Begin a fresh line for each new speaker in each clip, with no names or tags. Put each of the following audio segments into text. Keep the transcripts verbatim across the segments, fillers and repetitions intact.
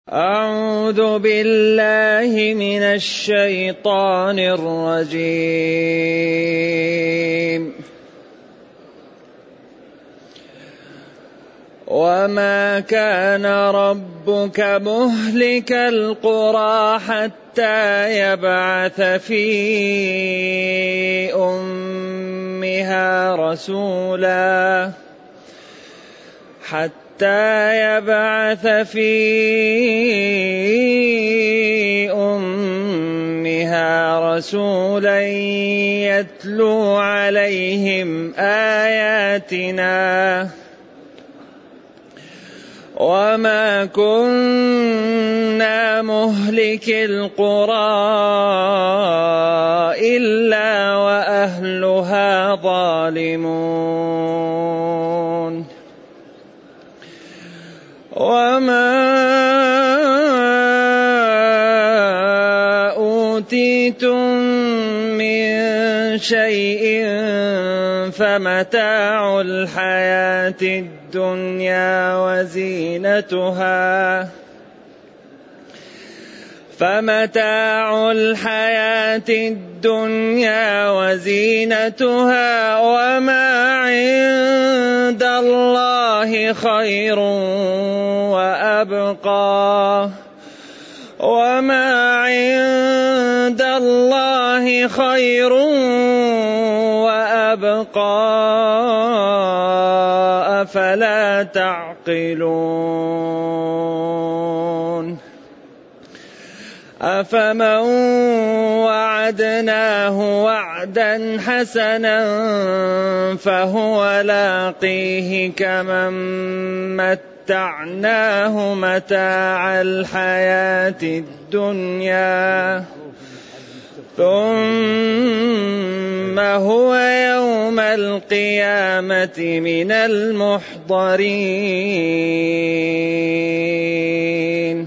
أعوذ بالله من الشيطان الرجيم. وما كان ربك مهلك القرى حتى يبعث في أمها رسولا حتى يبعث في أمها رسولا يتلو عليهم آياتنا وما كنا مهلك القرى إلا وأهلها ظالمون. وما أوتيتم من شيء فمتاع الحياة الدنيا وزينتها فمتاع الحياة الدنيا وزينتها وما عند الله خير وأبقى وما عند الله خير وأبقى أفلا تعقلون. أفمن وعدناه وعدا حسنا فهو لاقيه كمن متعناه متاع الحياة الدنيا ثم هو يوم القيامة من المحضرين.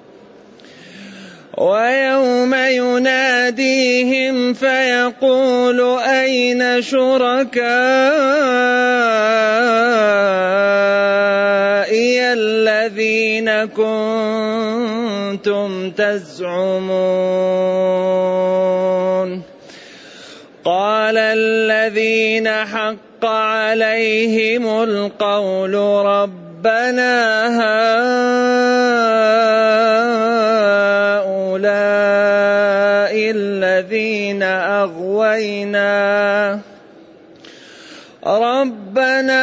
ويوم يناديهم فيقول أين شركائي الذين كنتم تزعمون قال الذين حق عليهم القول ربنا هؤلاء الذين أغوينا ربنا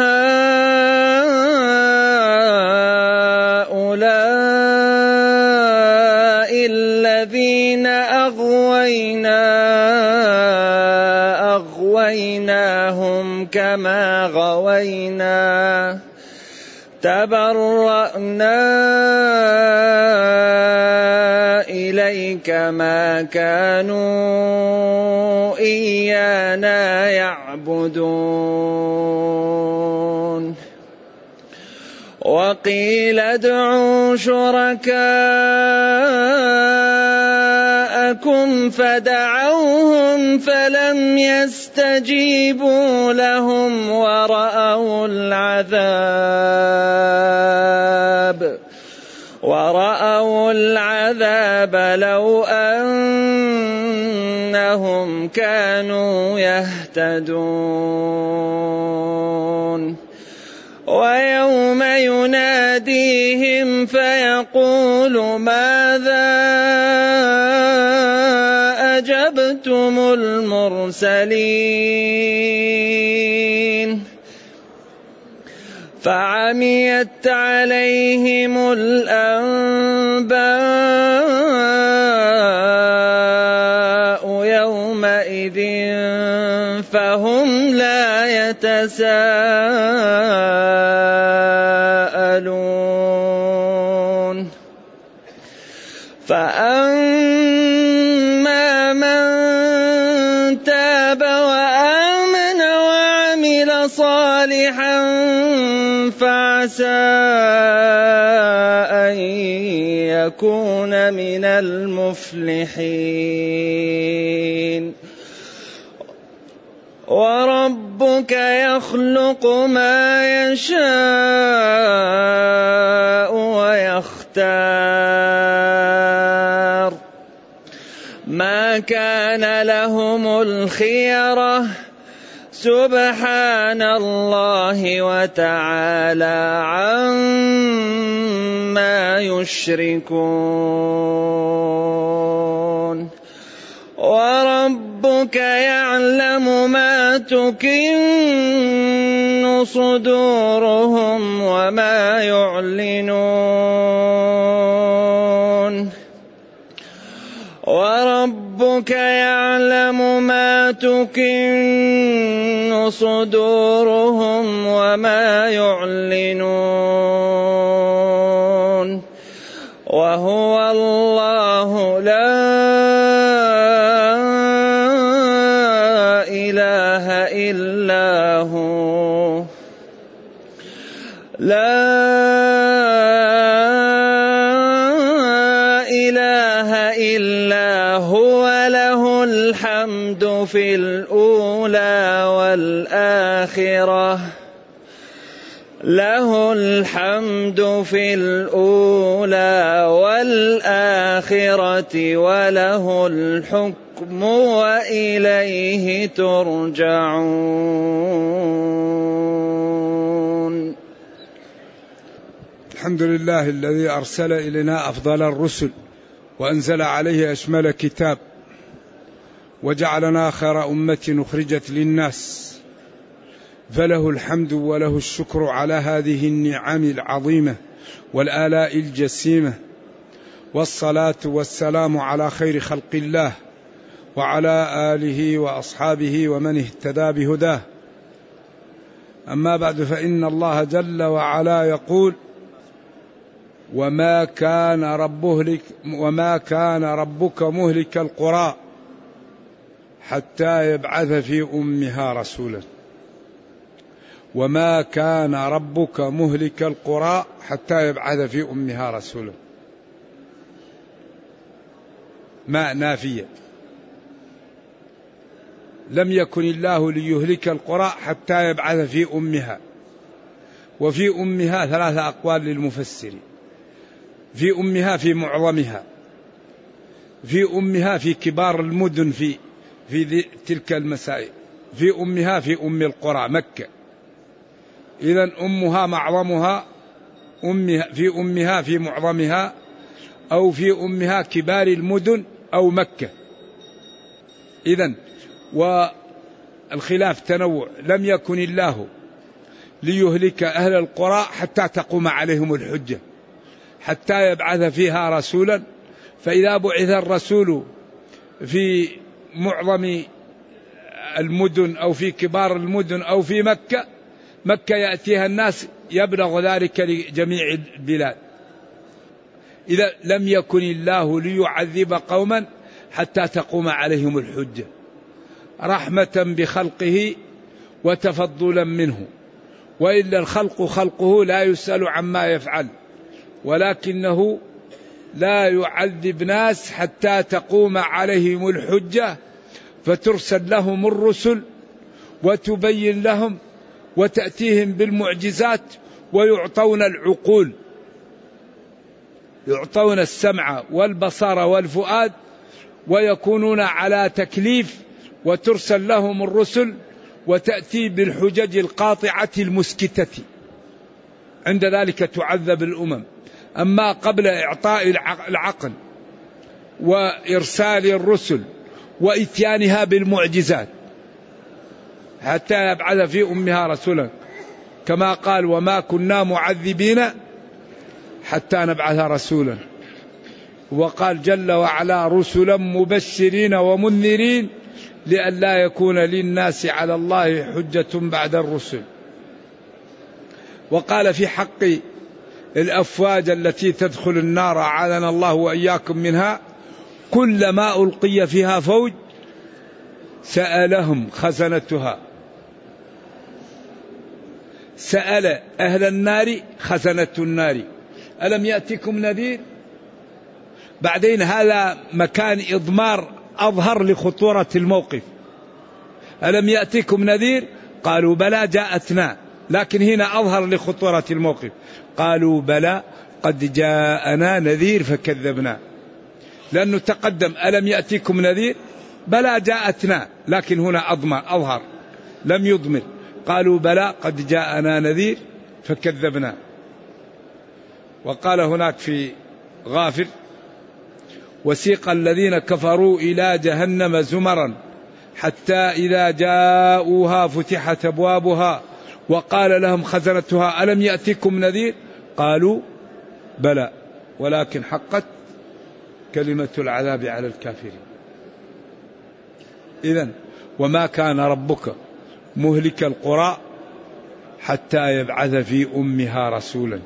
هؤلاء الذين أغوينا أغويناهم كما غوينا تبرأنا إليك ما كانوا إيانا يعبدون. وقيل ادعوا شركاءكم فدعوهم فلم يستجيبوا لهم ورأوا العذاب ورأوا العذاب لو أنهم كانوا يهتدون. ويوم يناديهم فيقول ماذا أجبتم المرسلين فعميت عليهم الأنباء يومئذ فهم لا يتساءلون. فأما من تاب وآمن وعمل صالحا فعسى أن يكون من المفلحين. وربك يخلق ما يشاء ويختار المختار ما كان لهم الخيرة سبحان الله وتعالى عما يشركون وربك يعلم ما تكن صدورهم وما يعلنون وربك يعلم ما تكن صدورهم وما يعلنون وهو الله لا إله إلا هو لا إله إلا هو له الحمد في الأولى والآخرة له الحمد في الأولى والآخرة وله الحكم وإليه ترجعون.
الحمد لله الذي أرسل إلينا أفضل الرسل وأنزل عليه أشمل كتاب وجعلنا خير أمة أخرجت للناس، فله الحمد وله الشكر على هذه النعم العظيمة والآلاء الجسيمة، والصلاة والسلام على خير خلق الله وعلى آله وأصحابه ومن اهتدى بهداه. أما بعد، فإن الله جل وعلا يقول: وما كان ربه وما كان ربك مهلك القرى حتى يبعث في أمها رسولا. وما كان ربك مهلك القرى حتى يبعث في أمها رسولا. ما نافية، لم يكن الله ليهلك القرى حتى يبعث في أمها. وفي أمها ثلاثة أقوال للمفسرين: في أمها في معظمها، في أمها في كبار المدن في في تلك المسائل، في أمها في أم القرى مكة. إذن أمها معظمها، أمها في أمها في معظمها، أو في أمها كبار المدن أو مكة. إذن والخلاف تنوع، لم يكن الله ليهلك أهل القرى حتى تقوم عليهم الحجة، حتى يبعث فيها رسولا. فإذا بعث الرسول في معظم المدن أو في كبار المدن أو في مكة، مكة يأتيها الناس يبلغ ذلك لجميع البلاد. إذا لم يكن الله ليعذب قوما حتى تقوم عليهم الحجة، رحمة بخلقه وتفضلا منه، وإلا الخلق خلقه لا يسأل عما يفعل، ولكنه لا يعذب ناس حتى تقوم عليهم الحجة، فترسل لهم الرسل وتبين لهم وتأتيهم بالمعجزات، ويعطون العقول، يعطون السمع والبصر والفؤاد، ويكونون على تكليف، وترسل لهم الرسل وتأتي بالحجج القاطعة المسكتة. عند ذلك تعذب الأمم. أما قبل إعطاء العقل وإرسال الرسل وإتيانها بالمعجزات حتى يبعث في أمها رسولا، كما قال: وما كنا معذبين حتى نبعث رسولا. وقال جل وعلا: رسلا مبشرين ومنذرين لئلا يكون للناس على الله حجة بعد الرسل. وقال في حق الأفواج التي تدخل النار أعاذنا الله وإياكم منها: كلما ألقي فيها فوج سألهم خزنتها. سأل أهل النار خزنة النار ألم يأتكم نذير؟ بعدين هذا مكان إضمار أظهر لخطورة الموقف. ألم يأتكم نذير؟ قالوا بلى جاءتنا، لكن هنا أظهر لخطورة الموقف. قالوا بلى قد جاءنا نذير فكذبنا، لأنه تقدم ألم يأتيكم نذير، بلى جاءتنا، لكن هنا أضمر أظهر لم يضمر، قالوا بلى قد جاءنا نذير فكذبنا. وقال هناك في غافر: وسيق الذين كفروا إلى جهنم زمرا حتى إذا جاءوها فتحت أبوابها وقال لهم خزنتها ألم يأتكم نذير قالوا بلى ولكن حقت كلمة العذاب على الكافرين. إذن وما كان ربك مهلك القرى حتى يبعث في أمها رسولا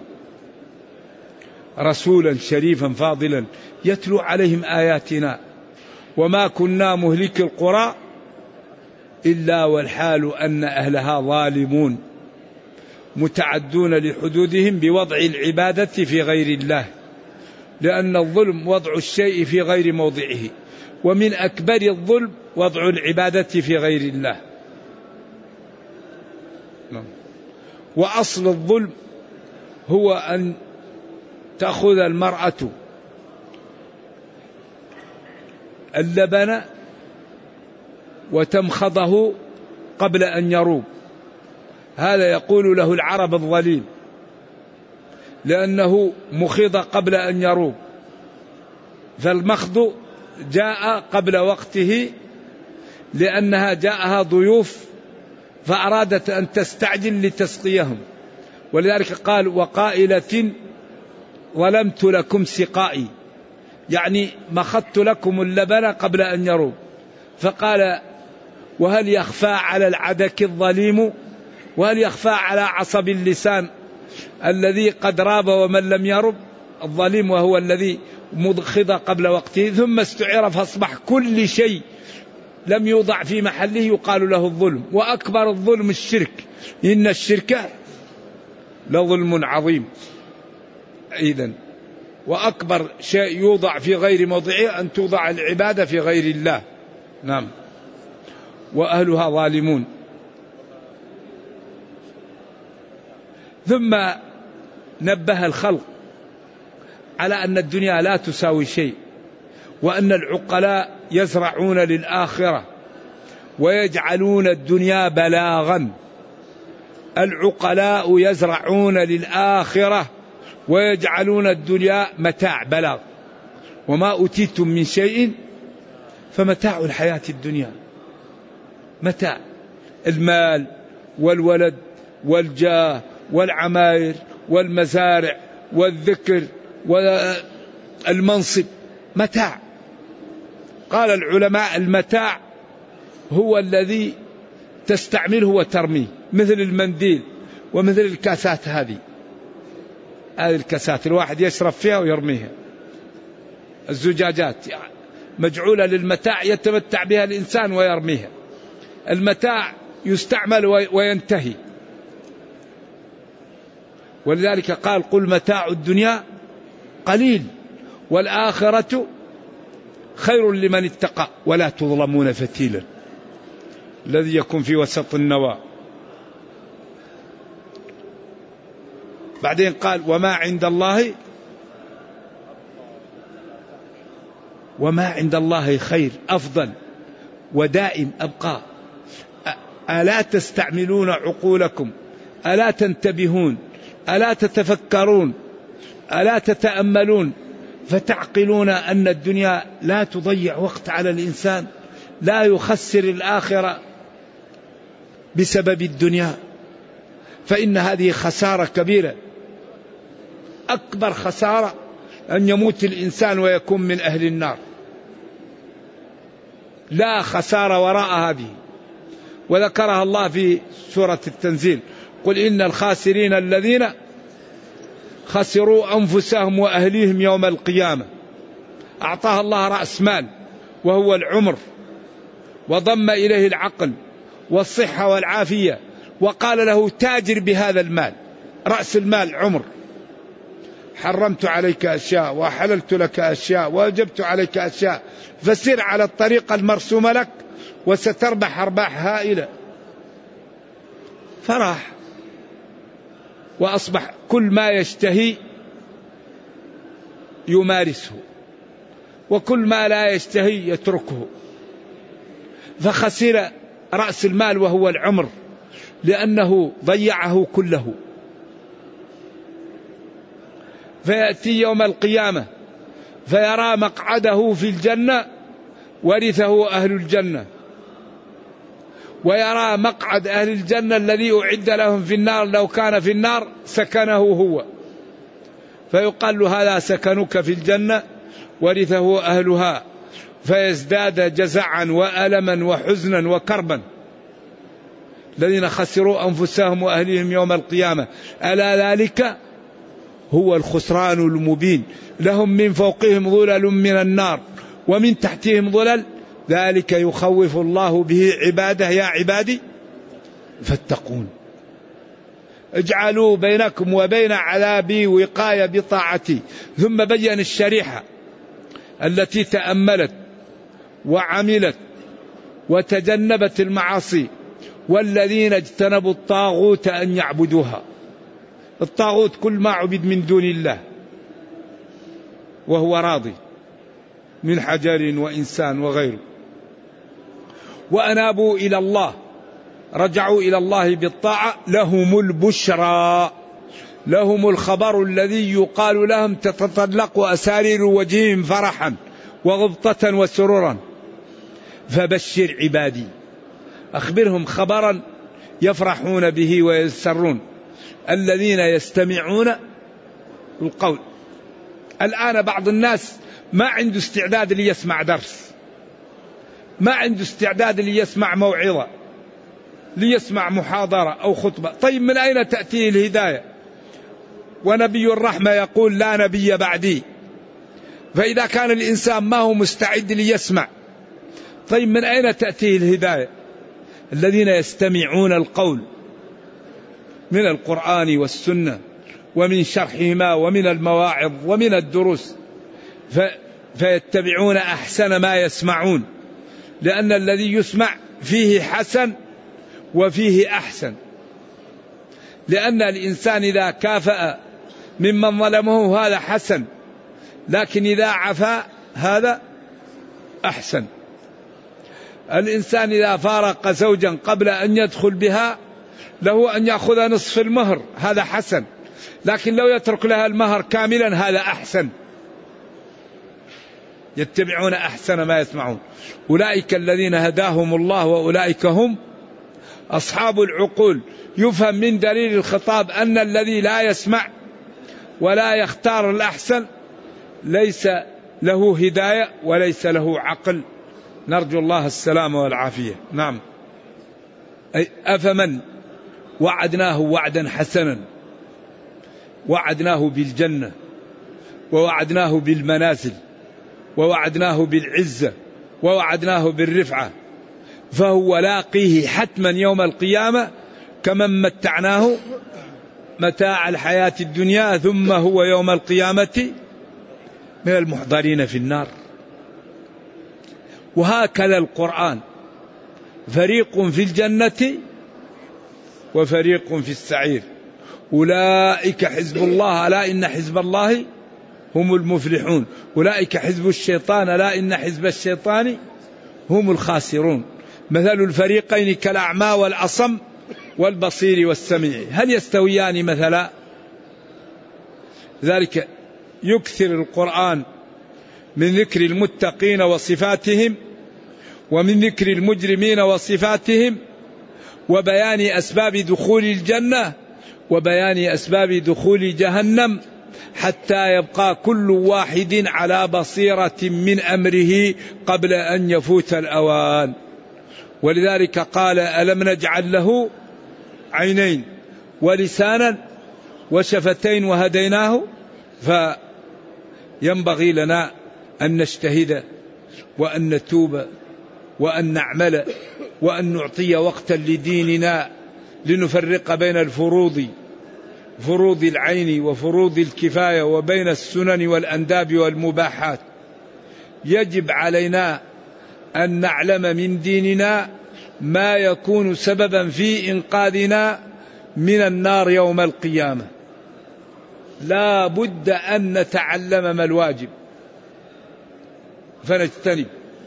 رسولا شريفا فاضلا يتلو عليهم آياتنا وما كنا مهلك القرى إلا والحال أن أهلها ظالمون متعدون لحدودهم بوضع العبادة في غير الله، لأن الظلم وضع الشيء في غير موضعه، ومن أكبر الظلم وضع العبادة في غير الله. وأصل الظلم هو أن تأخذ المرأة اللبن وتمخضه قبل أن يروب، هذا يقول له العرب الظليم، لأنه مخض قبل أن يروب، فالمخض جاء قبل وقته لأنها جاءها ضيوف فأرادت أن تستعجل لتسقيهم، ولذلك قال وقائلة ظلمت لكم سقائي، يعني مخضت لكم اللبن قبل أن يروب. فقال وهل يخفى على العدك الظليم، وهل يخفى على عصب اللسان الذي قد راب ومن لم يرب؟ الظليم وهو الذي مخض قبل وقته ثم استعر فاصبح كل شيء لم يوضع في محله يقال له الظلم. وأكبر الظلم الشرك، إن الشرك لظلم عظيم. إذن وأكبر شيء يوضع في غير موضعه أن توضع العبادة في غير الله. نعم. وأهلها ظالمون. ثم نبه الخلق على أن الدنيا لا تساوي شيء، وأن العقلاء يزرعون للآخرة ويجعلون الدنيا بلاغا. العقلاء يزرعون للآخرة ويجعلون الدنيا متاع بلاغ. وما أوتيتم من شيء فمتاع الحياة الدنيا، متاع المال والولد والجاه والعماير والمزارع والذكر والمنصب، متاع. قال العلماء المتاع هو الذي تستعمله وترميه، مثل المنديل ومثل الكاسات. هذه هذه الكاسات الواحد يشرب فيها ويرميها. الزجاجات مجعولة للمتاع يتمتع بها الإنسان ويرميها. المتاع يستعمل وينتهي، ولذلك قال قل متاع الدنيا قليل والآخرة خير لمن اتقى ولا تظلمون فتيلا، الذي يكون في وسط النواة. بعدين قال وما عند الله وما عند الله خير أفضل ودائم أبقى. ألا تستعملون عقولكم؟ ألا تنتبهون؟ ألا تتفكرون؟ ألا تتأملون فتعقلون أن الدنيا لا تضيع وقت على الإنسان، لا يخسر الآخرة بسبب الدنيا، فإن هذه خسارة كبيرة. أكبر خسارة أن يموت الإنسان ويكون من أهل النار، لا خسارة وراء هذه. وذكرها الله في سورة التنزيل قل إن الخاسرين الذين خسروا أنفسهم وأهليهم يوم القيامة. أعطاها الله رأس مال وهو العمر، وضم إليه العقل والصحة والعافية، وقال له تاجر بهذا المال. رأس المال عمر. حرمت عليك أشياء وحللت لك أشياء ووجبت عليك أشياء، فسر على الطريقة المرسومة لك وستربح أرباح هائلة. فراح وأصبح كل ما يشتهي يمارسه، وكل ما لا يشتهي يتركه، فخسر رأس المال وهو العمر لأنه ضيعه كله. فيأتي يوم القيامة فيرى مقعده في الجنة ورثه أهل الجنة، ويرى مقعد أهل الجنة الذي أعد لهم في النار لو كان في النار سكنه هو، فيقال له هذا سكنك في الجنة ورثه أهلها، فيزداد جزعا وألما وحزنا وكربا الذين خسروا أنفسهم وأهلهم يوم القيامة، ألا ذلك هو الخسران المبين. لهم من فوقهم ظلل من النار ومن تحتهم ظلل، ذلك يخوف الله به عباده يا عبادي فاتقون. اجعلوا بينكم وبين عذابي وقاية بطاعتي. ثم بين الشريحة التي تأملت وعملت وتجنبت المعاصي، والذين اجتنبوا الطاغوت أن يعبدوها. الطاغوت كل ما عبد من دون الله وهو راضي من حجر وإنسان وغيره. وأنابوا إلى الله، رجعوا إلى الله بالطاعة، لهم البشرى، لهم الخبر الذي يقال لهم تتطلق أسارير وجههم فرحا وغبطة وسرورا. فبشر عبادي، أخبرهم خبرا يفرحون به ويسرون، الذين يستمعون القول. الآن بعض الناس ما عنده استعداد ليسمع درس، ما عنده استعداد ليسمع موعظة، ليسمع محاضرة أو خطبة. طيب من أين تأتيه الهداية؟ ونبي الرحمة يقول لا نبي بعدي. فإذا كان الإنسان ما هو مستعد ليسمع، طيب من أين تأتيه الهداية؟ الذين يستمعون القول من القرآن والسنة ومن شرحهما ومن المواعظ ومن الدروس، فيتبعون أحسن ما يسمعون، لأن الذي يسمع فيه حسن وفيه أحسن. لأن الإنسان إذا كافأ ممن ظلمه هذا حسن، لكن إذا عفا هذا أحسن. الإنسان إذا فارق زوجا قبل أن يدخل بها له أن يأخذ نصف المهر، هذا حسن، لكن لو يترك لها المهر كاملا هذا أحسن. يتبعون أحسن ما يسمعون. أولئك الذين هداهم الله وأولئك هم أصحاب العقول. يفهم من دليل الخطاب أن الذي لا يسمع ولا يختار الأحسن ليس له هداية وليس له عقل. نرجو الله السلامة والعافية. نعم. أي أفمن وعدناه وعدا حسنا، وعدناه بالجنة ووعدناه بالمنازل ووعدناه بالعزة ووعدناه بالرفعة، فهو لاقيه حتما يوم القيامة كمن متعناه متاع الحياة الدنيا ثم هو يوم القيامة من المحضرين في النار. وهكذا القرآن، فريق في الجنة وفريق في السعير. أولئك حزب الله ألا إن حزب الله هم المفلحون، أولئك حزب الشيطان ألا إن حزب الشيطان هم الخاسرون. مثل الفريقين كالأعمى والأصم والبصير والسميع هل يستويان مثلا؟ ذلك يكثر القرآن من ذكر المتقين وصفاتهم، ومن ذكر المجرمين وصفاتهم، وبيان أسباب دخول الجنة وبيان أسباب دخول جهنم، حتى يبقى كل واحد على بصيرة من أمره قبل أن يفوت الأوان. ولذلك قال ألم نجعل له عينين ولسانا وشفتين وهديناه. فينبغي لنا أن نجتهد وأن نتوب وأن نعمل وأن نعطي وقتا لديننا، لنفرق بين الفروض، فروض العين وفروض الكفاية، وبين السنن والأنداب والمباحات. يجب علينا أن نعلم من ديننا ما يكون سببا في إنقاذنا من النار يوم القيامة. لا بد أن نتعلم ما الواجب فنجتنب،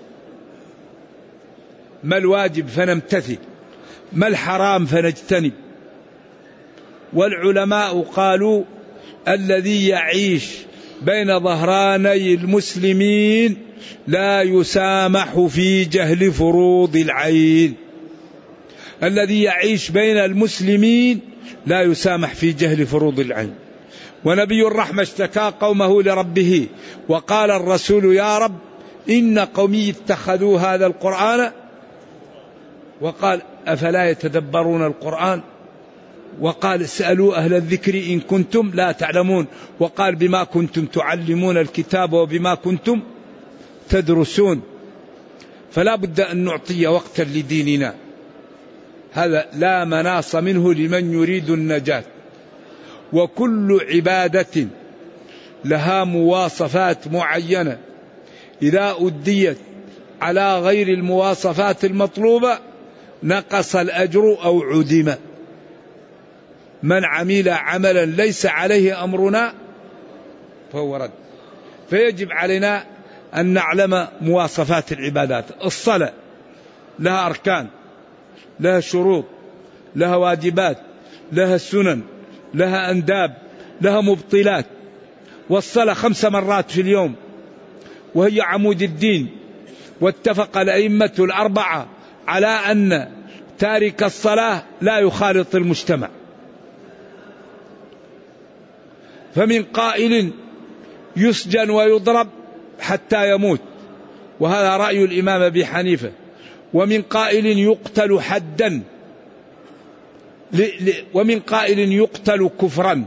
ما الواجب فنمتثل، ما الحرام فنجتنب. والعلماء قالوا الذي يعيش بين ظهراني المسلمين لا يسامح في جهل فروض العين. الذي يعيش بين المسلمين لا يسامح في جهل فروض العين. ونبي الرحمة اشتكى قومه لربه وقال الرسول يا رب إن قومي اتخذوا هذا القرآن، وقال أفلا يتدبرون القرآن، وقال اسألوا أهل الذكر إن كنتم لا تعلمون، وقال بما كنتم تعلمون الكتاب وبما كنتم تدرسون. فلا بد أن نعطي وقتا لديننا، هذا لا مناص منه لمن يريد النجاة. وكل عبادة لها مواصفات معينة إذا أديت على غير المواصفات المطلوبة نقص الأجر أو عدم. من عمل عملا ليس عليه أمرنا فهو رد. فيجب علينا أن نعلم مواصفات العبادات. الصلاة لها أركان، لها شروط، لها واجبات، لها سنن، لها أنداب، لها مبطلات. والصلاة خمس مرات في اليوم وهي عمود الدين. واتفق الأئمة الأربعة على أن تارك الصلاة لا يخالط المجتمع. فمن قائل يسجن ويضرب حتى يموت، وهذا رأي الإمام أبي حنيفة. ومن قائل يقتل حدا، ومن قائل يقتل كفرا.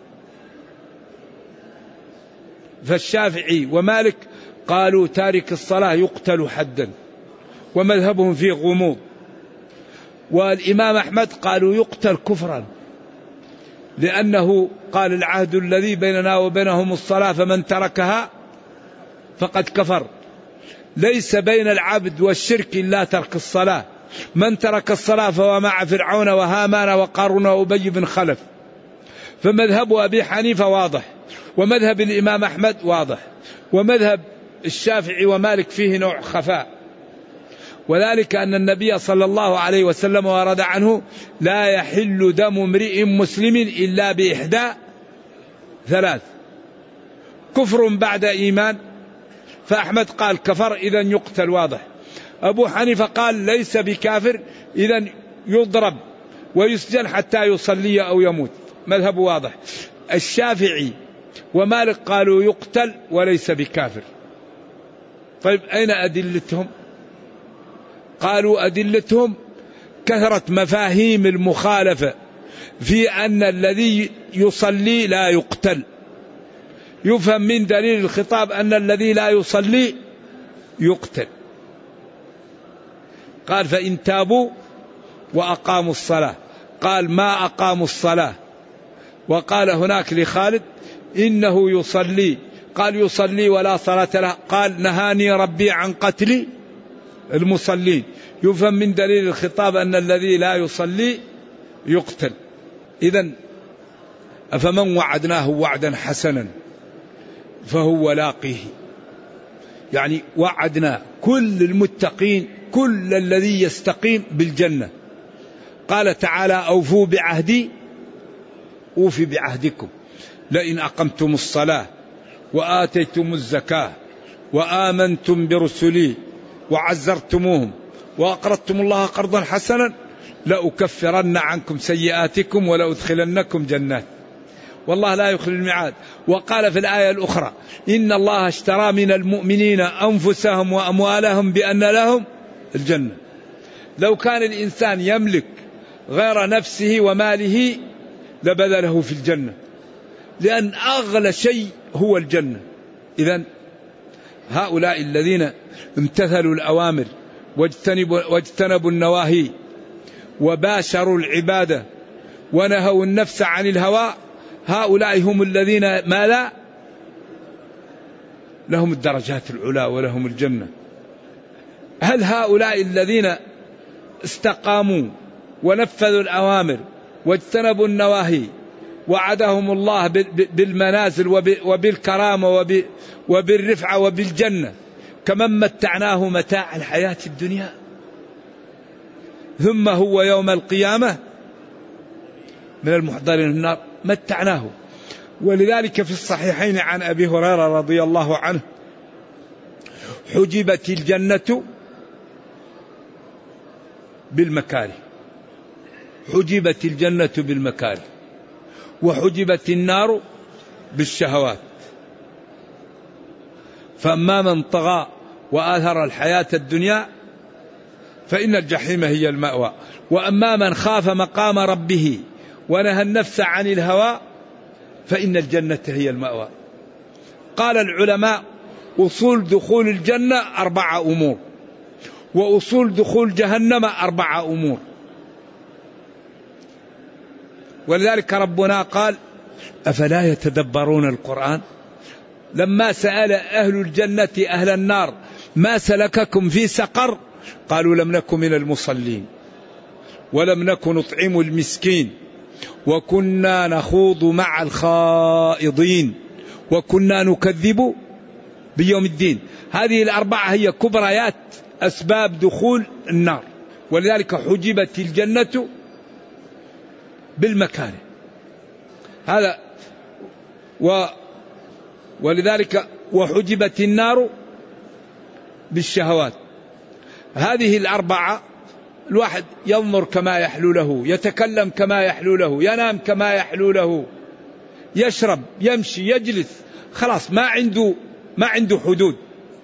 فالشافعي ومالك قالوا تارك الصلاة يقتل حدا، ومذهبهم فيه غموض. والإمام أحمد قالوا يقتل كفرا، لأنه قال العهد الذي بيننا وبينهم الصلاة فمن تركها فقد كفر. ليس بين العبد والشرك إلا ترك الصلاة. من ترك الصلاة فهو مع فرعون وهامان وقارون وأبي بن خلف. فمذهب أبي حنيفة واضح، ومذهب الإمام أحمد واضح، ومذهب الشافعي ومالك فيه نوع خفاء. وذلك أن النبي صلى الله عليه وسلم ورد عنه لا يحل دم امرئ مسلم إلا بإحدى ثلاث: كفر بعد إيمان، فأحمد قال كفر إذن يقتل واضح. أبو حنيفة قال ليس بكافر إذن يضرب ويسجن حتى يصلي أو يموت، مذهب واضح. الشافعي ومالك قالوا يقتل وليس بكافر. طيب أين أدلتهم؟ قالوا أدلتهم كثرة مفاهيم المخالفة في أن الذي يصلي لا يقتل. يفهم من دليل الخطاب أن الذي لا يصلي يقتل. قال فإن تابوا وأقاموا الصلاة، قال ما أقاموا الصلاة. وقال هناك لخالد إنه يصلي، قال يصلي ولا صلاة له، قال نهاني ربي عن قتل المصلين. يفهم من دليل الخطاب أن الذي لا يصلي يقتل. إذن أفمن وعدناه وعدا حسنا فهو لاقيه. يعني وعدنا كل المتقين، كل الذي يستقيم بالجنة. قال تعالى أوفوا بعهدي أوفي بعهدكم لئن أقمتم الصلاة وآتيتم الزكاة وآمنتم برسلي وعزرتموهم وأقرضتم الله قرضا حسنا لأكفرن عنكم سيئاتكم ولأدخلنكم جنات. والله لا يخلف الميعاد. وقال في الآية الأخرى إن الله اشترى من المؤمنين أنفسهم وأموالهم بأن لهم الجنة. لو كان الإنسان يملك غير نفسه وماله لبذله في الجنة، لأن أغلى شيء هو الجنة. إذن هؤلاء الذين امتثلوا الأوامر واجتنبوا, واجتنبوا النواهي وباشروا العبادة ونهوا النفس عن الهوى، هؤلاء هم الذين ما لا لهم الدرجات العلى ولهم الجنة. هل هؤلاء الذين استقاموا ونفذوا الأوامر واجتنبوا النواهي وعدهم الله بالمنازل وبالكرامة وبالرفعة وبالجنة كمن متعناه متاع الحياة الدنيا، ثم هو يوم القيامة من المحضرين النار متعناه. ولذلك في الصحيحين عن أبي هريرة رضي الله عنه: حجبت الجنة بالمكاره، حجبت الجنة بالمكاره، وحجبت النار بالشهوات. فأما من طغى وآثر الحياة الدنيا فإن الجحيم هي المأوى، وأما من خاف مقام ربه ونهى النفس عن الهوى فإن الجنة هي المأوى. قال العلماء: أصول دخول الجنة أربعة أمور، وأصول دخول جهنم أربعة أمور. ولذلك ربنا قال: أفلا يتدبرون القرآن؟ لما سأل أهل الجنة أهل النار: ما سلككم في سقر؟ قالوا: لم نكن من المصلين، ولم نكن نطعم المسكين، وكنا نخوض مع الخائضين، وكنا نكذب بيوم الدين. هذه الأربعة هي كبريات أسباب دخول النار. ولذلك حجبت الجنة بالمكاره. هذا و ولذلك وحجبت النار بالشهوات. هذه الأربعة الواحد ينظر كما يحلو له، يتكلم كما يحلو له، ينام كما يحلو له، يشرب، يمشي، يجلس، خلاص ما عنده ما عنده حدود،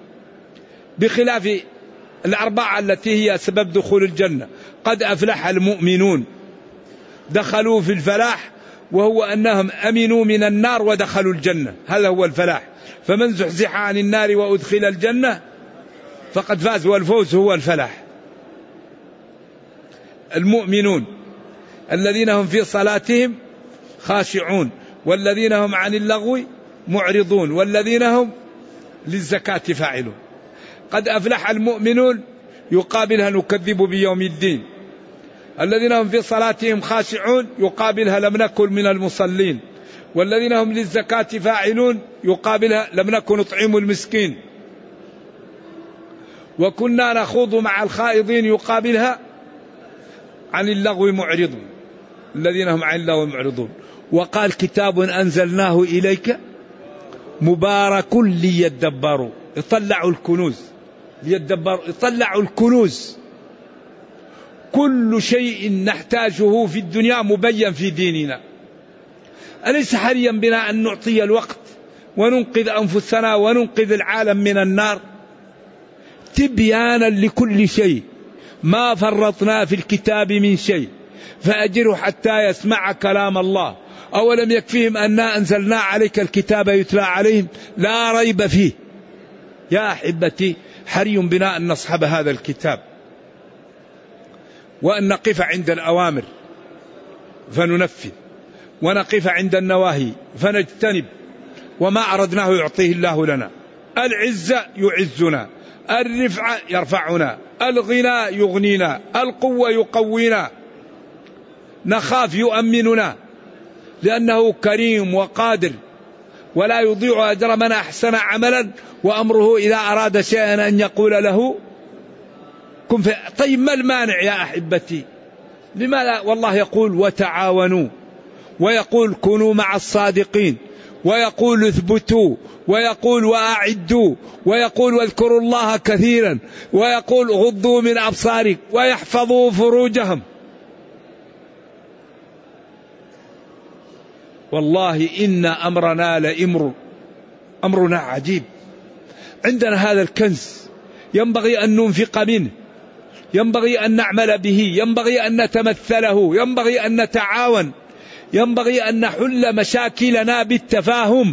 بخلاف الأربعة التي هي سبب دخول الجنة. قد أفلح المؤمنون، دخلوا في الفلاح، وهو أنهم أمنوا من النار ودخلوا الجنة، هذا هو الفلاح. فمن زحزح عن النار وأدخل الجنة فقد فاز، والفوز هو الفلاح. المؤمنون الذين هم في صلاتهم خاشعون، والذين هم عن اللغو معرضون، والذين هم للزكاة فاعلون. قد أفلح المؤمنون يقابلها نكذب بيوم الدين. الذين هم في صلاتهم خاشعون يقابلها لم نكن من المصلين. والذين هم للزكاة فاعلون يقابلها لم نكن نطعم المسكين. وكنا نخوض مع الخائضين يقابلها عن اللغو معرضون، الذين هم عن اللغو معرضون. وقال: كتاب أنزلناه إليك مبارك ليدبروا، يطلعوا الكنوز، ليدبروا يطلعوا الكنوز. كل شيء نحتاجه في الدنيا مبين في ديننا. أليس حريا بنا أن نعطي الوقت وننقذ أنفسنا وننقذ العالم من النار؟ تبيانا لكل شيء، ما فرطنا في الكتاب من شيء، فأجره حتى يسمع كلام الله. أولم يكفيهم أننا أنزلنا عليك الكتاب يتلى عليهم لا ريب فيه. يا أحبتي، حري بنا أن نصحب هذا الكتاب، وأن نقف عند الأوامر فننفذ، ونقف عند النواهي فنجتنب. وما أردناه يعطيه الله لنا. العزة يعزنا، الرفعة يرفعنا، الغنى يغنينا، القوة يقوينا، نخاف يؤمننا، لأنه كريم وقادر ولا يضيع أجر من أحسن عملا، وأمره إذا أراد شيئا أن يقول له كن في. طيب ما المانع يا أحبتي؟ لماذا؟ والله يقول: وتعاونوا، ويقول: كونوا مع الصادقين، ويقول: اثبتوا، ويقول: وأعدوا، ويقول: واذكروا الله كثيرا، ويقول: غضوا من أبصارك، ويحفظوا فروجهم. والله إن أمرنا لإمر، أمرنا عجيب. عندنا هذا الكنز ينبغي أن ننفق منه، ينبغي أن نعمل به، ينبغي أن نتمثله، ينبغي أن نتعاون، ينبغي أن نحل مشاكلنا بالتفاهم.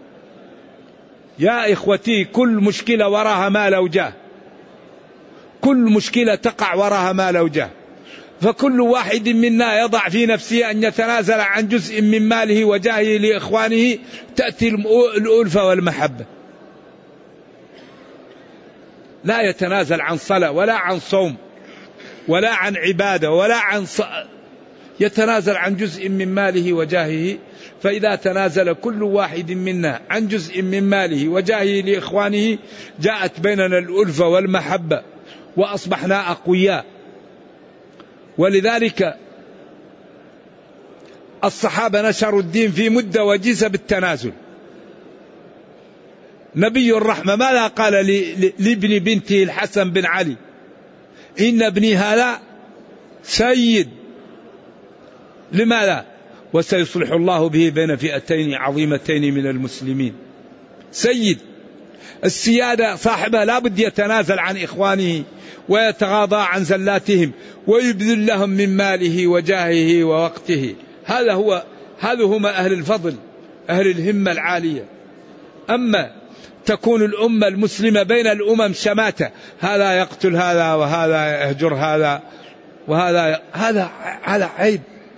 يا إخوتي، كل مشكلة وراها ما لو جاه، كل مشكلة تقع وراها ما لو جاه. فكل واحد منا يضع في نفسه أن يتنازل عن جزء من ماله وجاهه لإخوانه، تأتي الألفة والمحبة. لا يتنازل عن صلاة ولا عن صوم ولا عن عبادة ولا عن يتنازل عن جزء من ماله وجاهه. فإذا تنازل كل واحد منا عن جزء من ماله وجاهه لإخوانه جاءت بيننا الألفة والمحبة وأصبحنا أقوياء. ولذلك الصحابة نشروا الدين في مدة وجيزة بالتنازل. نبي الرحمة ماذا قال لابن بنته الحسن بن علي؟ إن ابني هذا سيد. لماذا؟ وسيصلح الله به بين فئتين عظيمتين من المسلمين. سيد. السيادة صاحبها لا بد يتنازل عن إخوانه ويتغاضى عن زلاتهم ويبذل لهم من ماله وجاهه ووقته. هذا هو هذا هم أهل الفضل، أهل الهمة العالية. أما تكون الأمة المسلمة بين الأمم شماتة، هذا يقتل هذا وهذا يهجر هذا وهذا هذا هذا عيب.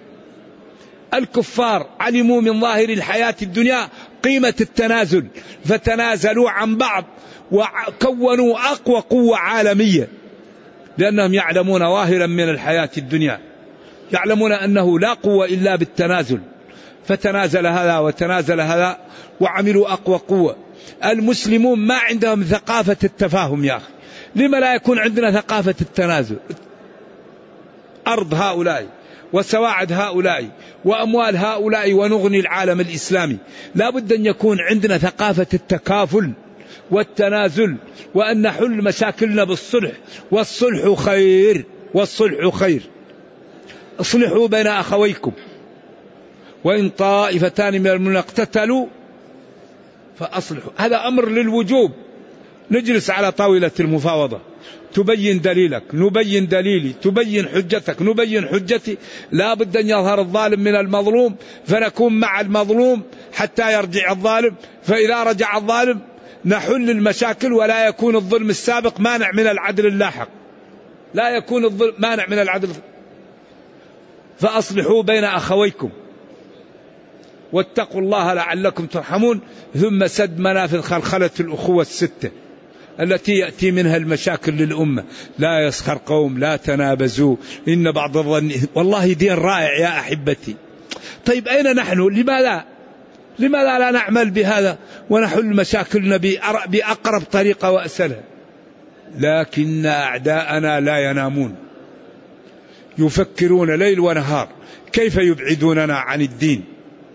الكفار علموا من ظاهر الحياة الدنيا قيمة التنازل، فتنازلوا عن بعض وكونوا أقوى قوة عالمية، لأنهم يعلمون ظاهرا من الحياة الدنيا، يعلمون أنه لا قوة إلا بالتنازل. فتنازل هذا وتنازل هذا وعملوا أقوى قوة. المسلمون ما عندهم ثقافة التفاهم يا أخي. لما لا يكون عندنا ثقافة التنازل؟ أرض هؤلاء وسواعد هؤلاء وأموال هؤلاء ونغني العالم الإسلامي. لا بد أن يكون عندنا ثقافة التكافل والتنازل، وأن نحل مشاكلنا بالصلح، والصلح خير، والصلح خير. اصلحوا بين أخويكم، وإن طائفتان من المؤمنين اقتتلوا فأصلحوا. هذا أمر للوجوب. نجلس على طاولة المفاوضة، تبين دليلك، نبين دليلي، تبين حجتك، نبين حجتي. لا بد أن يظهر الظالم من المظلوم، فنكون مع المظلوم حتى يرجع الظالم. فإذا رجع الظالم نحل المشاكل، ولا يكون الظلم السابق مانع من العدل اللاحق، لا يكون الظلم مانع من العدل. فأصلحوا بين أخويكم واتقوا الله لعلكم ترحمون. ثم سد منافذ خلخلة الأخوة الستة التي يأتي منها المشاكل للأمة. لا يسخر قوم، لا تنابزوا، إن بعض الظن. والله دين رائع يا أحبتي. طيب أين نحن؟ لماذا لماذا لا نعمل بهذا ونحل مشاكلنا بأقرب طريقة وأسهلها؟ لكن أعداءنا لا ينامون، يفكرون ليل ونهار كيف يبعدوننا عن الدين،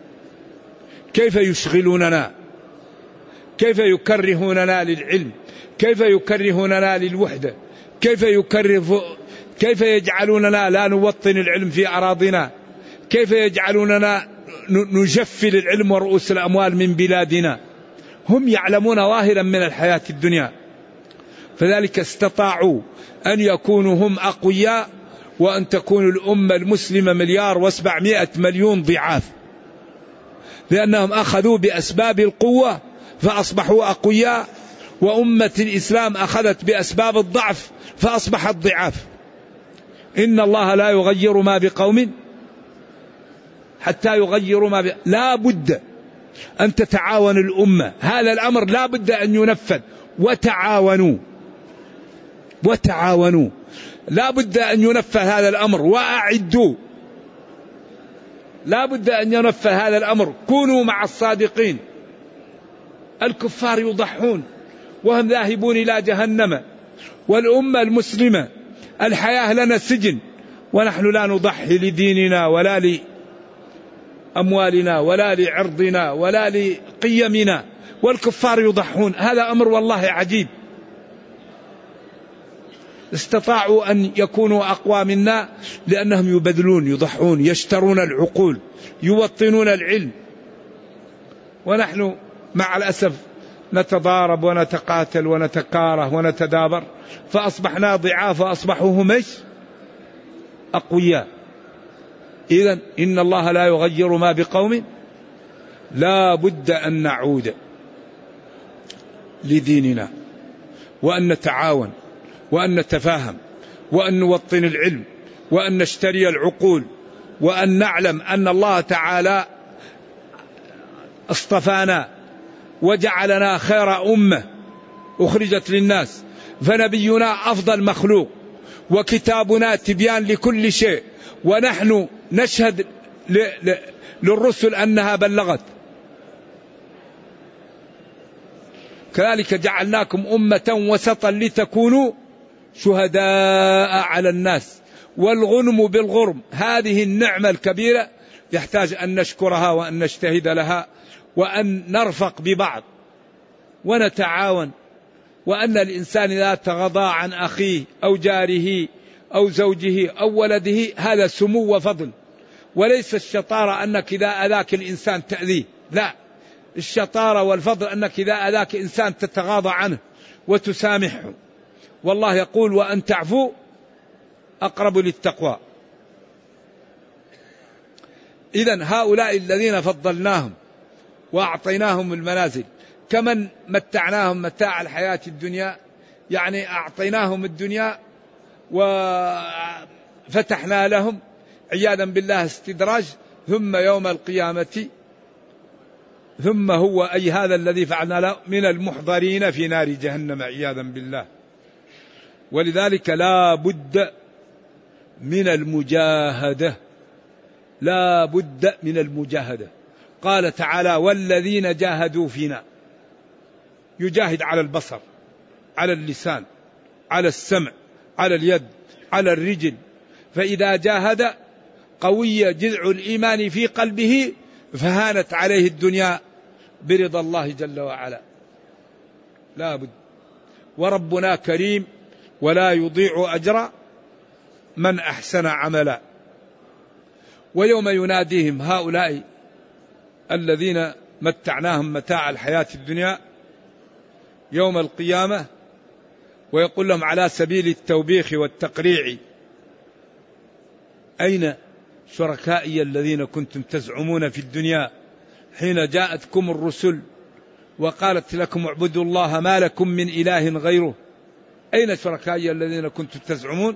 كيف يشغلوننا، كيف يكرهوننا للعلم، كيف يكرهوننا للوحدة، كيف يكره كيف يجعلوننا لا نوطن العلم في أراضينا، كيف يجعلوننا نجفل العلم ورؤوس الأموال من بلادنا. هم يعلمون ظاهرا من الحياة الدنيا، فذلك استطاعوا أن يكونوا هم أقوياء، وأن تكون الأمة المسلمة مليار وسبعمائة مليون ضعاف، لأنهم أخذوا بأسباب القوة فأصبحوا أقوياء، وأمة الإسلام أخذت بأسباب الضعف فأصبحت ضعاف. إن الله لا يغير ما بقوم حتى يغيروا ما ب... لا بد أن تتعاون الأمة. هذا الأمر لا بد أن ينفذ. وتعاونوا وتعاونوا لا بد أن ينفذ هذا الأمر. وأعدوا لا بد أن ينفذ هذا الأمر. كونوا مع الصادقين. الكفار يضحون وهم ذاهبون إلى جهنم، والأمة المسلمة الحياة لنا سجن، ونحن لا نضحي لديننا ولا لأموالنا ولا لعرضنا ولا لقيمنا، والكفار يضحون. هذا أمر والله عجيب. استطاعوا أن يكونوا أقوى منا لأنهم يبذلون، يضحون، يشترون العقول، يوطنون العلم، ونحن مع الأسف نتضارب ونتقاتل ونتكاره ونتدابر، فأصبحنا ضعاف وأصبحوا هم إيش؟ أقوياء. إذن إن الله لا يغير ما بقوم. لا بد أن نعود لديننا، وأن نتعاون، وأن نتفاهم، وأن نوطن العلم، وأن نشتري العقول، وأن نعلم أن الله تعالى اصطفانا وجعلنا خير أمة أخرجت للناس، فنبينا أفضل مخلوق، وكتابنا تبيان لكل شيء، ونحن نشهد للرسل أنها بلغت. كذلك جعلناكم أمة وسطا لتكونوا شهداء على الناس والغنم بالغرم. هذه النعمة الكبيرة يحتاج أن نشكرها وأن نجتهد لها وأن نرفق ببعض ونتعاون، وأن الإنسان إذا تغاضى عن أخيه أو جاره أو زوجه أو ولده هذا سمو وفضل، وليس الشطارة أنك إذا أذاك الإنسان تأذيه، لا، الشطارة والفضل أنك إذا أذاك إنسان تتغاضى عنه وتسامحه. والله يقول وأن تعفو أقرب للتقوى. إذن هؤلاء الذين فضلناهم وأعطيناهم المنازل كمن متعناهم متاع الحياة الدنيا، يعني أعطيناهم الدنيا وفتحنا لهم عياذا بالله استدراج، ثم يوم القيامة ثم هو أي هذا الذي فعلنا له من المحضرين في نار جهنم عياذا بالله. ولذلك لا بد من المجاهدة، لا بد من المجاهدة. قال تعالى والذين جاهدوا فينا، يجاهد على البصر، على اللسان، على السمع، على اليد، على الرجل، فإذا جاهد قوي جذع الإيمان في قلبه فهانت عليه الدنيا برضا الله جل وعلا. لا بد. وربنا كريم ولا يضيع أجر من أحسن عملا. ويوم يناديهم هؤلاء الذين متعناهم متاع الحياة الدنيا يوم القيامة ويقول لهم على سبيل التوبيخ والتقريع أين شركائي الذين كنتم تزعمون في الدنيا حين جاءتكم الرسل وقالت لكم اعبدوا الله ما لكم من إله غيره، أين شركائي الذين كنتم تزعمون؟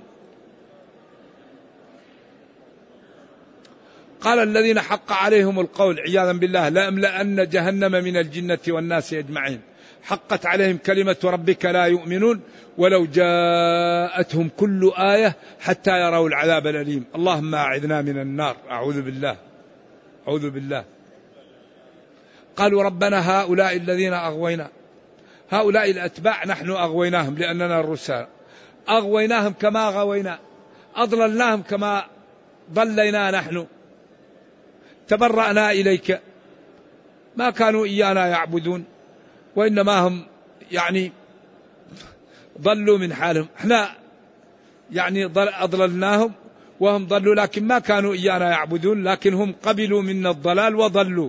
قال الذين حق عليهم القول عياذا بالله لأملأن جهنم من الجنة والناس أجمعين. حقت عليهم كلمة ربك لا يؤمنون ولو جاءتهم كل آية حتى يروا العذاب الأليم. اللهم أعذنا من النار، أعوذ بالله أعوذ بالله. قالوا ربنا هؤلاء الذين أغوينا، هؤلاء الأتباع نحن أغويناهم لأننا الرسل، أغويناهم كما غوينا، أضللناهم كما ضلينا نحن، تبرأنا إليك، ما كانوا إيانا يعبدون وإنما هم يعني ضلوا من حالهم، احنا يعني أضللناهم وهم ضلوا لكن ما كانوا إيانا يعبدون، لكن هم قبلوا منا الضلال وضلوا.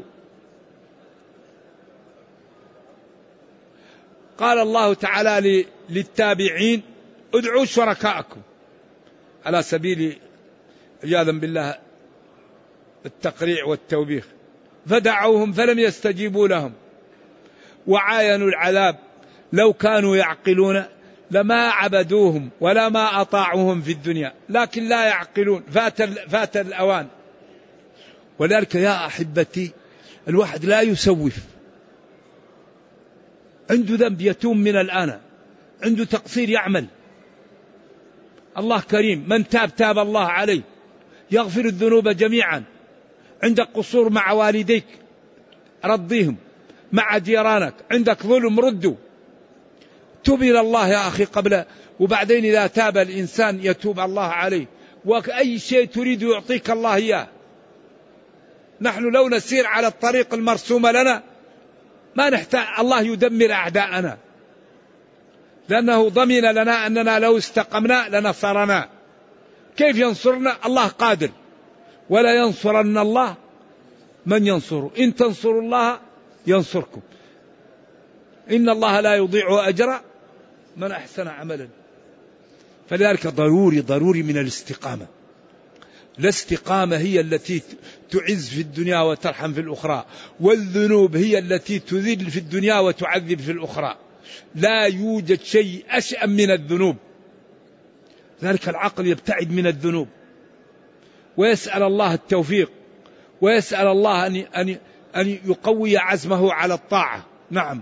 قال الله تعالى للتابعين ادعوا شركاءكم على سبيل عياذا بالله التقريع والتوبيخ، فدعوهم فلم يستجيبوا لهم وعاينوا العذاب. لو كانوا يعقلون لما عبدوهم ولا ما أطاعوهم في الدنيا، لكن لا يعقلون، فات, فات الأوان. ولذلك يا أحبتي الواحد لا يسوف، عنده ذنب يتوم من الآن، عنده تقصير يعمل. الله كريم، من تاب تاب الله عليه، يغفر الذنوب جميعا. عندك قصور مع والديك رضيهم، مع جيرانك عندك ظلم ردوا، توب إلى الله يا أخي قبل، وبعدين إذا تاب الإنسان يتوب الله عليه، وأي شيء تريد يعطيك الله إياه. نحن لو نسير على الطريق المرسوم لنا ما نحتاج، الله يدمر أعداءنا، لأنه ضمن لنا أننا لو استقمنا لنصرنا. كيف ينصرنا؟ الله قادر، ولا ينصرن الله من ينصره، إن تنصروا الله ينصركم، إن الله لا يضيع أجر من أحسن عملا. فلذلك ضروري ضروري من الاستقامة. الاستقامة هي التي تعز في الدنيا وترحم في الأخرى، والذنوب هي التي تذل في الدنيا وتعذب في الأخرى. لا يوجد شيء أشأم من الذنوب، ذلك العقل يبتعد من الذنوب ويسأل الله التوفيق، ويسأل الله أن أن أن يقوي عزمه على الطاعة. نعم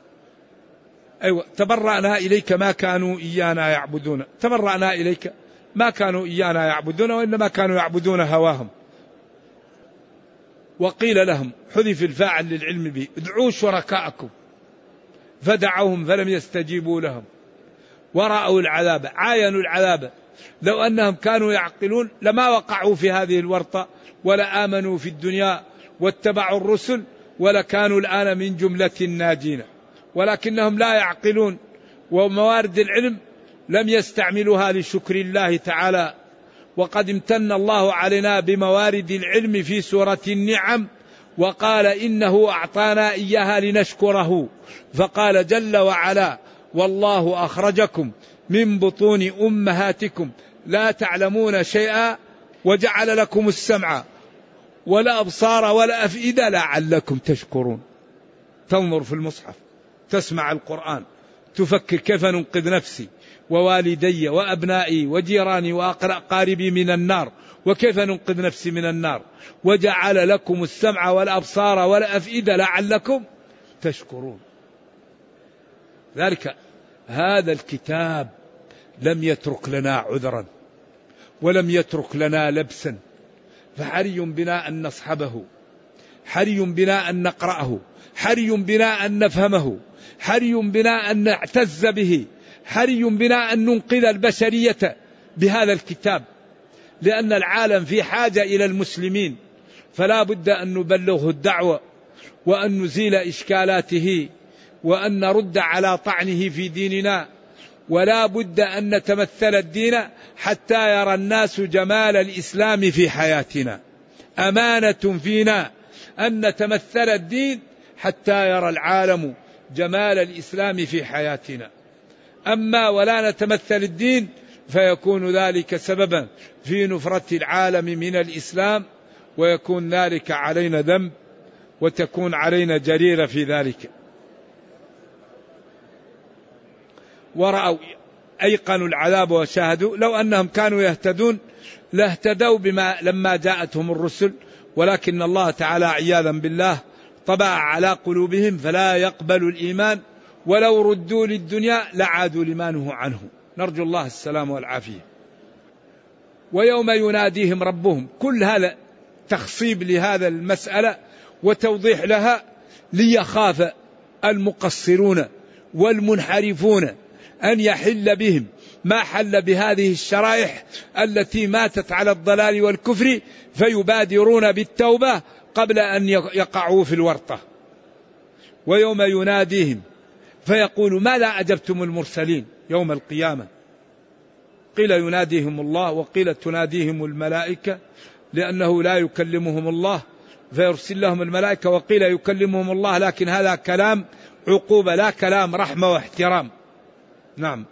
أيوة، تبرأنا إليك ما كانوا إيانا يعبدون. تبرأنا إليك ما كانوا إيانا يعبدون وإنما كانوا يعبدون هواهم. وقيل لهم، حذف الفاعل للعلم به، ادعوا شركاءكم، فدعوهم فلم يستجيبوا لهم ورأوا العذاب، عاينوا العذاب. لو أنهم كانوا يعقلون لما وقعوا في هذه الورطة ولا آمنوا في الدنيا واتبعوا الرسل ولكانوا الآن من جملة الناجين، ولكنهم لا يعقلون، وموارد العلم لم يستعملوها لشكر الله تعالى. وقد امتن الله علينا بموارد العلم في سورة النعم، وقال إنه أعطانا إياها لنشكره، فقال جل وعلا: والله أخرجكم من بطون أمهاتكم لا تعلمون شيئا وجعل لكم السمع ولا أبصار ولا أفئدة لعلكم تشكرون. تنظر في المصحف، تسمع القرآن، تفكر كيف ننقذ نفسي ووالدي وأبنائي وجيراني وأقاربي من النار، وكيف ننقذ نفسي من النار، وجعل لكم السمع والأبصار والأفئدة لعلكم تشكرون. ذلك هذا الكتاب لم يترك لنا عذرا ولم يترك لنا لبسا، فحري بنا أن نصحبه، حري بنا أن نقرأه، حري بنا أن نفهمه، حري بنا أن نعتز به، حري بنا أن ننقذ البشرية بهذا الكتاب، لأن العالم في حاجة إلى المسلمين، فلا بد أن نبلغه الدعوة وأن نزيل إشكالاته وأن نرد على طعنه في ديننا، ولا بد أن نتمثل الدين حتى يرى الناس جمال الإسلام في حياتنا. أمانة فينا أن نتمثل الدين حتى يرى العالم جمال الإسلام في حياتنا. أما ولا نتمثل الدين فيكون ذلك سببا في نفرة العالم من الإسلام، ويكون ذلك علينا ذنب وتكون علينا جريرة في ذلك. ورأوا أيقنوا العذاب وشاهدوا، لو أنهم كانوا يهتدون لاهتدوا بما لما جاءتهم الرسل، ولكن الله تعالى عياذا بالله طبع على قلوبهم فلا يقبلوا الإيمان، ولو ردوا للدنيا لعادوا لما نهوا عنه. نرجو الله السلام والعافية. ويوم يناديهم ربهم، كل هذا تخصيب لهذا المسألة وتوضيح لها ليخاف المقصرون والمنحرفون أن يحل بهم ما حل بهذه الشرائح التي ماتت على الضلال والكفر، فيبادرون بالتوبة قبل أن يقعوا في الورطة. ويوم يناديهم فيقول: ماذا أجبتم المرسلين يوم القيامة؟ قيل يناديهم الله، وقيل تناديهم الملائكة لأنه لا يكلمهم الله فيرسل لهم الملائكة، وقيل يكلمهم الله، لكن هذا كلام عقوبة لا كلام رحمة واحترام. نعم.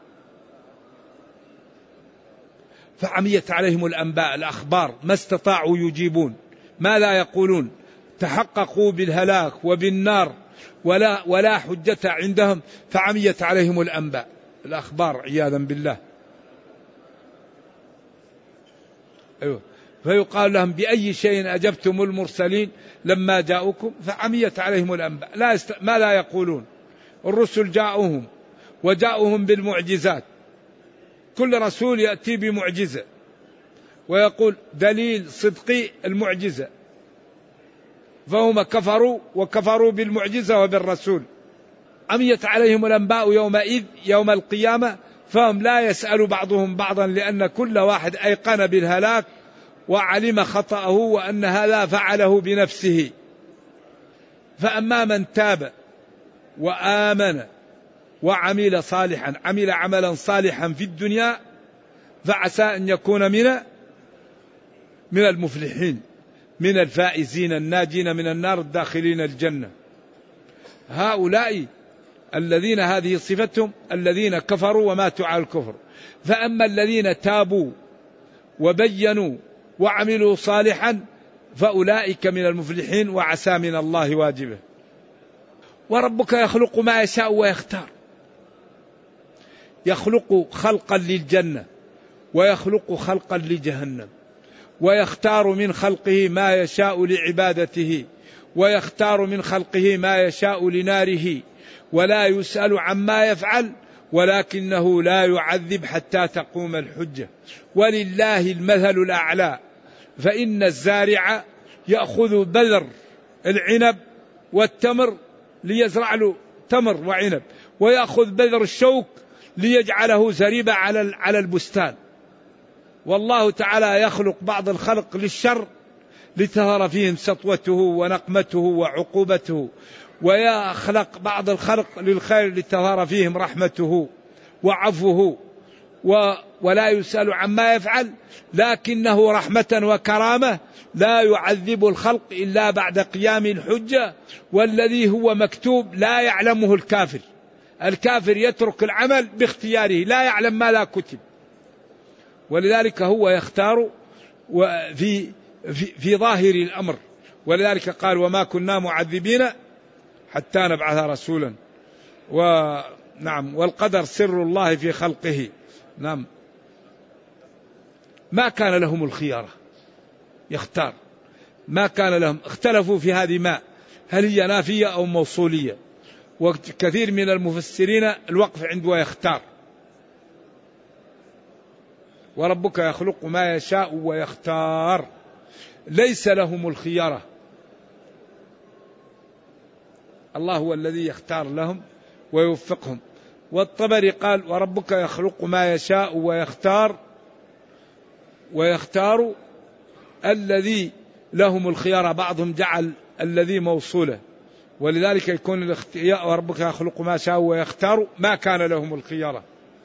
فعميت عليهم الأنباء، الأخبار، ما استطاعوا يجيبون، ما لا يقولون، تحققوا بالهلاك وبالنار ولا, ولا حجة عندهم، فعميت عليهم الأنباء، الأخبار عياذا بالله. أيوة. فيقال لهم: بأي شيء أجبتم المرسلين لما جاءوكم؟ فعميت عليهم الأنباء، لا است... ما لا يقولون. الرسل جاءوهم وجاءوهم بالمعجزات، كل رسول يأتي بمعجزة ويقول دليل صدق المعجزة، فهم كفروا وكفروا بالمعجزة وبالرسول. عميت عليهم الأنباء يومئذ يوم القيامة، فهم لا يسأل بعضهم بعضا، لأن كل واحد أيقن بالهلاك وعلم خطأه وأن هذا فعله بنفسه. فأما من تاب وآمن وعمل صالحا، عمل عملا صالحا في الدنيا، فعسى أن يكون من من المفلحين، من الفائزين الناجين من النار الداخلين الجنة. هؤلاء الذين هذه صفتهم الذين كفروا وماتوا على الكفر. فأما الذين تابوا وبينوا وعملوا صالحا فأولئك من المفلحين، وعسى من الله واجبه. وربك يخلق ما يشاء ويختار، يخلق خلقا للجنة ويخلق خلقا لجهنم، ويختار من خلقه ما يشاء لعبادته، ويختار من خلقه ما يشاء لناره، ولا يسأل عما يفعل ولكنه لا يعذب حتى تقوم الحجة. ولله المثل الأعلى، فإن الزارع يأخذ بذر العنب والتمر ليزرع له تمر وعنب، ويأخذ بذر الشوك ليجعله زريبة على على البستان. والله تعالى يخلق بعض الخلق للشر لتظهر فيهم سطوته ونقمته وعقوبته، ويخلق بعض الخلق للخير لتظهر فيهم رحمته وعفوه، ولا يسأل عما يفعل، لكنه رحمة وكرامة لا يعذب الخلق إلا بعد قيام الحجة، والذي هو مكتوب لا يعلمه الكافر. الكافر يترك العمل باختياره، لا يعلم ما لا كتب، ولذلك هو يختار في في, في ظاهر الأمر. ولذلك قال وما كنا معذبين حتى نبعث رسولا. ونعم، والقدر سر الله في خلقه. نعم، ما كان لهم الخيارة، يختار، ما كان لهم. اختلفوا في هذه ما هل هي نافية أو موصولية، وكثير من المفسرين الوقف عنده يختار. وربك يخلق ما يشاء ويختار، ليس لهم الخيارة. الله هو الذي يختار لهم ويوفقهم. والطبري قال وربك يخلق ما يشاء ويختار، ويختار الذي لهم الخيار. بعضهم جعل الذي موصولة، ولذلك يكون الاختيار وربك يخلق ما يشاء ويختار ما كان لهم الخيارة،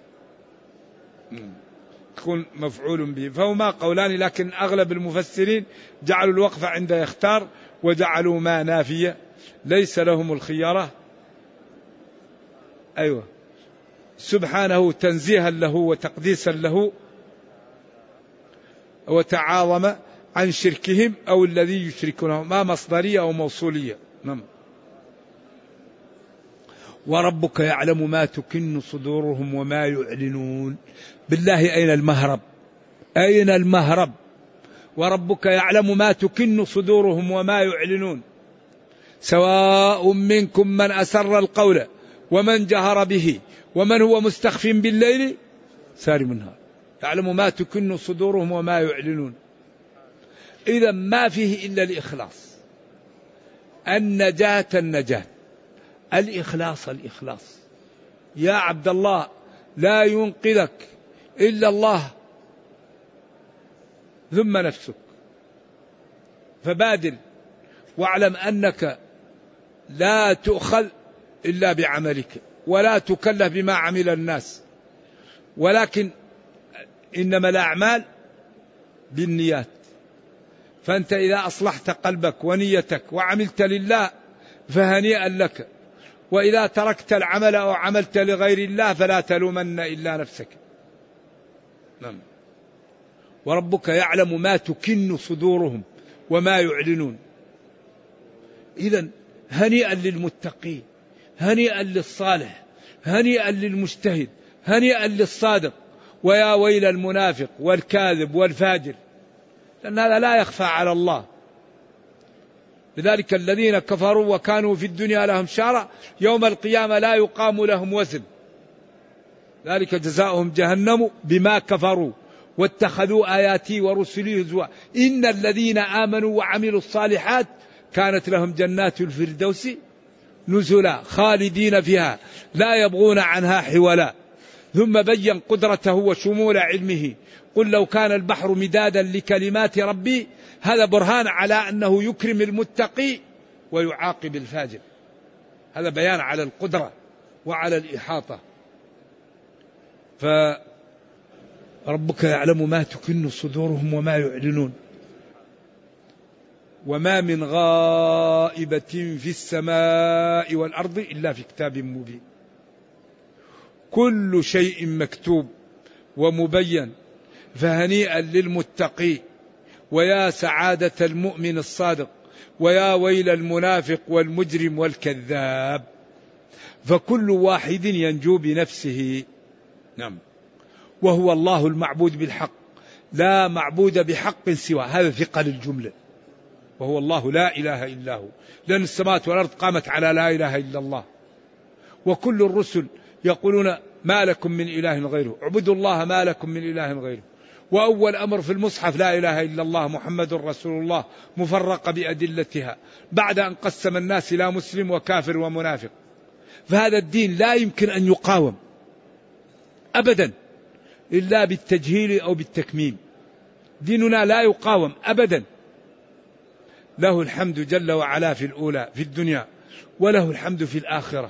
يكون مفعول به. فهما قولان، لكن أغلب المفسرين جعلوا الوقف عند يختار، وجعلوا ما نافية ليس لهم الخيارة. أيوة، سبحانه تنزيها له وتقديسا له وتعاظم عن شركهم أو الذي يشركونه، ما مصدرية أو موصولية. نعم. وربك يعلم ما تكن صدورهم وما يعلنون. بالله أين المهرب؟ أين المهرب؟ وربك يعلم ما تكن صدورهم وما يعلنون. سواء منكم من أسر القول ومن جهر به ومن هو مستخف بالليل سارم النهار. يعلم ما تكن صدورهم وما يعلنون. إذا ما فيه إلا الإخلاص، النجاة النجاة، الإخلاص الإخلاص. يا عبد الله لا ينقذك إلا الله ثم نفسك، فبادل واعلم أنك لا تؤخذ إلا بعملك، ولا تكلف بما عمل الناس، ولكن إنما الأعمال بالنيات. فأنت إذا أصلحت قلبك ونيتك وعملت لله فهنيئا لك، وإذا تركت العمل أو عملت لغير الله فلا تلومن إلا نفسك. نعم. وربك يعلم ما تكن صدورهم وما يعلنون. إذن هنيئا للمتقين، هنيئا للصالح، هنيئا للمجتهد، هنيئا للصادق، ويا ويل المنافق والكاذب والفاجر، لأن هذا لا يخفى على الله. لذلك الذين كفروا وكانوا في الدنيا لهم شارع يوم القيامة لا يقام لهم وزن، ذلك جزاؤهم جهنم بما كفروا واتخذوا آياتي ورسلي هزوا إن الذين آمنوا وعملوا الصالحات كانت لهم جنات الفردوس نزلا خالدين فيها لا يبغون عنها حولا. ثم بين قدرته وشمول علمه. قل لو كان البحر مدادا لكلمات ربي، هذا برهان على أنه يكرم المتقي ويعاقب الفاجر. هذا بيان على القدرة وعلى الإحاطة. فربك يعلم ما تكن صدورهم وما يعلنون. وما من غائبة في السماء والأرض إلا في كتاب مبين. كل شيء مكتوب ومبين. فهنيئا للمتقي، ويا سعادة المؤمن الصادق، ويا ويل المنافق والمجرم والكذاب. فكل واحد ينجو بنفسه. نعم. وهو الله المعبود بالحق، لا معبود بحق سوى. هذا ثقل الجملة. وهو الله لا إله إلا هو، لأن السماوات والأرض قامت على لا إله إلا الله. وكل الرسل يقولون ما لكم من إله غيره، اعبدوا الله ما لكم من إله غيره. وأول أمر في المصحف لا إله إلا الله محمد رسول الله مفرقة بأدلتها، بعد أن قسم الناس إلى مسلم وكافر ومنافق. فهذا الدين لا يمكن أن يقاوم أبدا إلا بالتجهيل أو بالتكميم. ديننا لا يقاوم أبدا. له الحمد جل وعلا في الأولى في الدنيا، وله الحمد في الآخرة،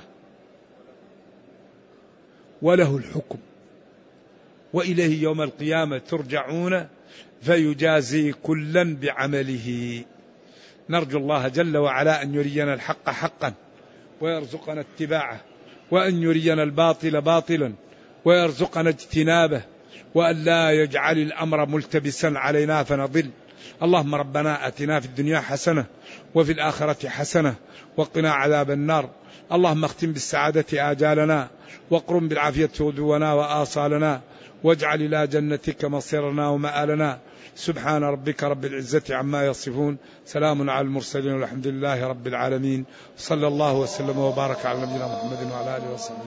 وله الحكم، وإليه يوم القيامة ترجعون فيجازي كلا بعمله. نرجو الله جل وعلا أن يرينا الحق حقا ويرزقنا اتباعه، وأن يرينا الباطل باطلا ويرزقنا اجتنابه، وأن لا يجعل الأمر ملتبسا علينا فنضل. اللهم ربنا آتنا في الدنيا حسنة وفي الآخرة حسنة وقنا عذاب النار. اللهم اختم بالسعادة آجالنا، واقرم بالعافية غدونا وآصالنا، واجعل إلى جنتك مصيرنا ومآلنا. سبحان ربك رب العزة عما يصفون، سلام على المرسلين والحمد لله رب العالمين. صلى الله وسلم وبارك على نبينا محمد وعلى آله وصحبه.